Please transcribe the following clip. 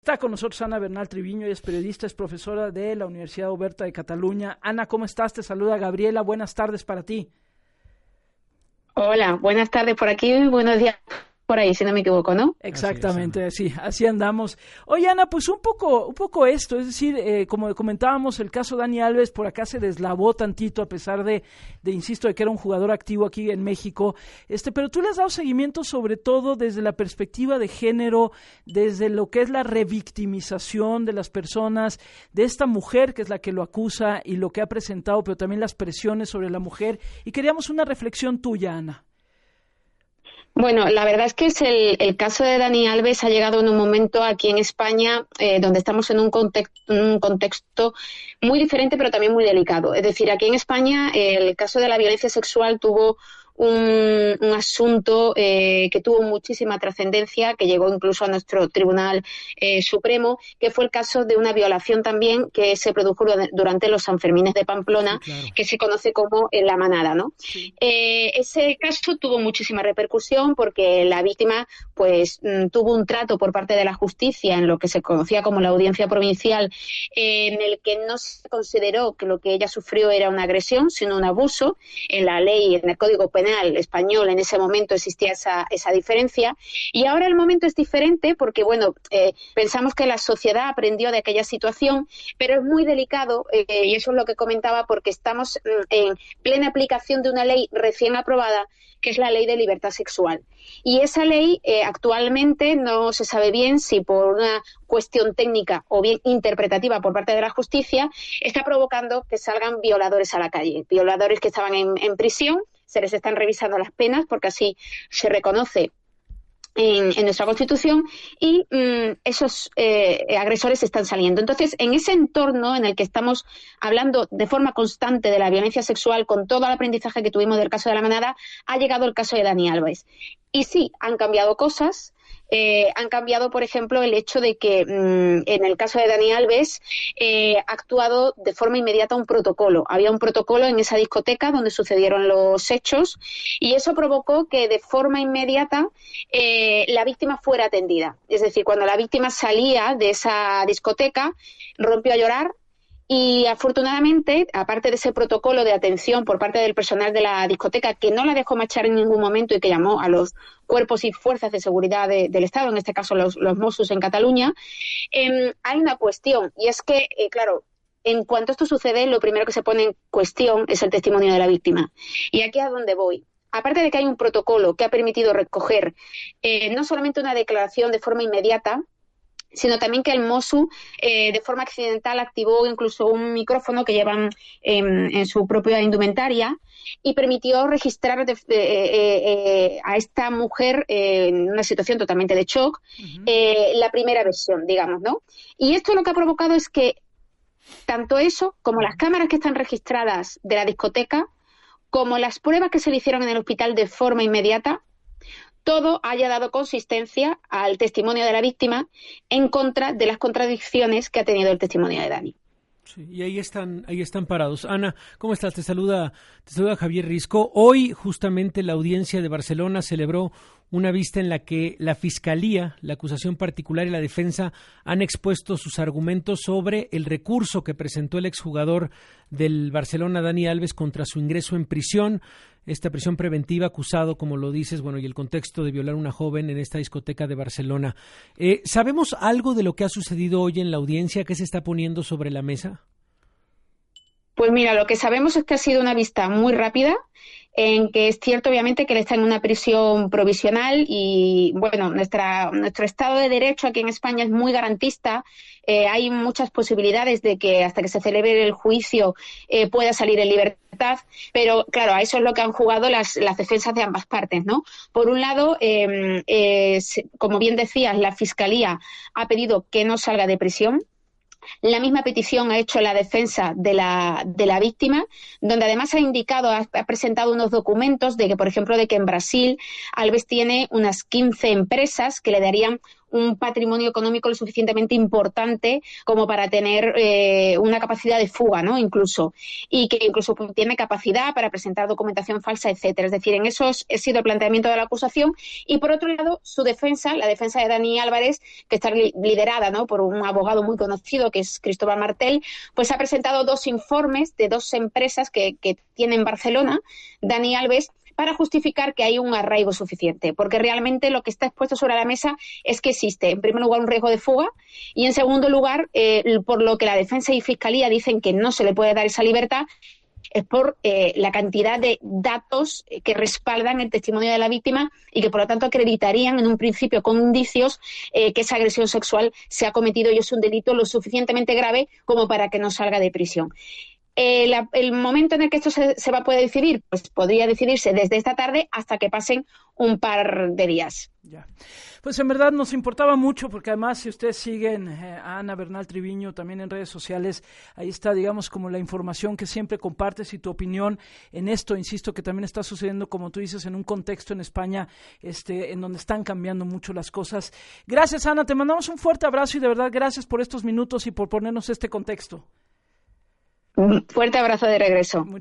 Está con nosotros Ana Bernal Triviño, ella es periodista, es profesora de la Universidad Oberta de Cataluña. Ana, ¿cómo estás? Te saluda Gabriela, buenas tardes para ti. Hola, buenas tardes por aquí, buenos días por ahí, si no me equivoco, ¿no? Exactamente, sí, así andamos. Oye, Ana, pues un poco esto, es decir, como comentábamos, el caso Dani Alves por acá se deslavó tantito, a pesar de insisto, de que era un jugador activo aquí en México, pero tú le has dado seguimiento sobre todo desde la perspectiva de género, desde lo que es la revictimización de las personas, de esta mujer que es la que lo acusa y lo que ha presentado, pero también las presiones sobre la mujer, y queríamos una reflexión tuya, Ana. Bueno, la verdad es que el caso de Dani Alves ha llegado en un momento aquí en España donde estamos en un contexto muy diferente, pero también muy delicado. Es decir, aquí en España el caso de la violencia sexual tuvo un asunto que tuvo muchísima trascendencia, que llegó incluso a nuestro Tribunal Supremo, que fue el caso de una violación también que se produjo durante los Sanfermines de Pamplona, sí, claro, que se conoce como La Manada, ¿no? Sí. Ese caso tuvo muchísima repercusión porque la víctima pues tuvo un trato por parte de la justicia en lo que se conocía como la Audiencia Provincial, en el que no se consideró que lo que ella sufrió era una agresión, sino un abuso. En la ley, en el Código Penal español en ese momento existía esa diferencia, y ahora el momento es diferente porque, bueno, pensamos que la sociedad aprendió de aquella situación, pero es muy delicado, y eso es lo que comentaba, porque estamos en plena aplicación de una ley recién aprobada, que es la Ley de Libertad Sexual. Y esa ley actualmente no se sabe bien si por una cuestión técnica o bien interpretativa por parte de la justicia está provocando que salgan violadores a la calle, violadores que estaban en prisión. Se les están revisando las penas porque así se reconoce en nuestra Constitución, y esos agresores están saliendo. Entonces, en ese entorno en el que estamos hablando de forma constante de la violencia sexual, con todo el aprendizaje que tuvimos del caso de La Manada, ha llegado el caso de Dani Alves. Y sí, han cambiado cosas. Han cambiado, por ejemplo, el hecho de que en el caso de Dani Alves ha actuado de forma inmediata un protocolo. Había un protocolo en esa discoteca donde sucedieron los hechos, y eso provocó que de forma inmediata la víctima fuera atendida. Es decir, cuando la víctima salía de esa discoteca, rompió a llorar. Y afortunadamente, aparte de ese protocolo de atención por parte del personal de la discoteca, que no la dejó marchar en ningún momento y que llamó a los cuerpos y fuerzas de seguridad del Estado, en este caso los Mossos en Cataluña, hay una cuestión, y es que, claro, en cuanto esto sucede, lo primero que se pone en cuestión es el testimonio de la víctima. Y aquí es a donde voy. Aparte de que hay un protocolo que ha permitido recoger no solamente una declaración de forma inmediata, sino también que el Mossu de forma accidental activó incluso un micrófono que llevan en su propia indumentaria, y permitió registrar a esta mujer en una situación totalmente de shock, la primera versión, digamos, ¿no? Y esto lo que ha provocado es que tanto eso como las cámaras que están registradas de la discoteca, como las pruebas que se le hicieron en el hospital de forma inmediata, todo haya dado consistencia al testimonio de la víctima en contra de las contradicciones que ha tenido el testimonio de Dani. Sí, y ahí están parados. Ana, ¿cómo estás? Te saluda Javier Risco. Hoy justamente la audiencia de Barcelona celebró una vista en la que la Fiscalía, la acusación particular y la defensa han expuesto sus argumentos sobre el recurso que presentó el exjugador del Barcelona, Dani Alves, contra su ingreso en prisión, esta prisión preventiva, acusado, como lo dices, bueno, y el contexto de violar a una joven en esta discoteca de Barcelona. ¿Sabemos algo de lo que ha sucedido hoy en la audiencia? ¿Qué se está poniendo sobre la mesa? Pues mira, lo que sabemos es que ha sido una vista muy rápida, en que es cierto obviamente que él está en una prisión provisional y bueno, nuestro Estado de Derecho aquí en España es muy garantista. Hay muchas posibilidades de que hasta que se celebre el juicio pueda salir en libertad, pero claro, a eso es lo que han jugado las defensas de ambas partes, ¿no? Por un lado, como bien decías, la Fiscalía ha pedido que no salga de prisión. La misma petición ha hecho la defensa de la víctima, donde además ha presentado unos documentos de que, por ejemplo, de que en Brasil Alves tiene unas 15 empresas que le darían un patrimonio económico lo suficientemente importante como para tener una capacidad de fuga, ¿no? Incluso, y que incluso tiene capacidad para presentar documentación falsa, etcétera. Es decir, en eso ha sido el planteamiento de la acusación. Y por otro lado, su defensa, la defensa de Dani Álvarez, que está liderada, ¿no?, por un abogado muy conocido que es Cristóbal Martel, pues ha presentado 2 informes de 2 empresas que tiene en Barcelona, Dani Alves, para justificar que hay un arraigo suficiente, porque realmente lo que está expuesto sobre la mesa es que existe, en primer lugar, un riesgo de fuga y, en segundo lugar, por lo que la defensa y fiscalía dicen que no se le puede dar esa libertad, es por la cantidad de datos que respaldan el testimonio de la víctima y que, por lo tanto, acreditarían en un principio con indicios que esa agresión sexual se ha cometido y es un delito lo suficientemente grave como para que no salga de prisión. El momento en el que esto se va a poder decidir, pues podría decidirse desde esta tarde hasta que pasen un par de días. Ya. Pues en verdad nos importaba mucho, porque además, si ustedes siguen a Ana Bernal Triviño también en redes sociales, ahí está, digamos, como la información que siempre compartes y tu opinión en esto, insisto, que también está sucediendo, como tú dices, en un contexto en España en donde están cambiando mucho las cosas. Gracias, Ana, te mandamos un fuerte abrazo y de verdad gracias por estos minutos y por ponernos este contexto. Un fuerte abrazo de regreso.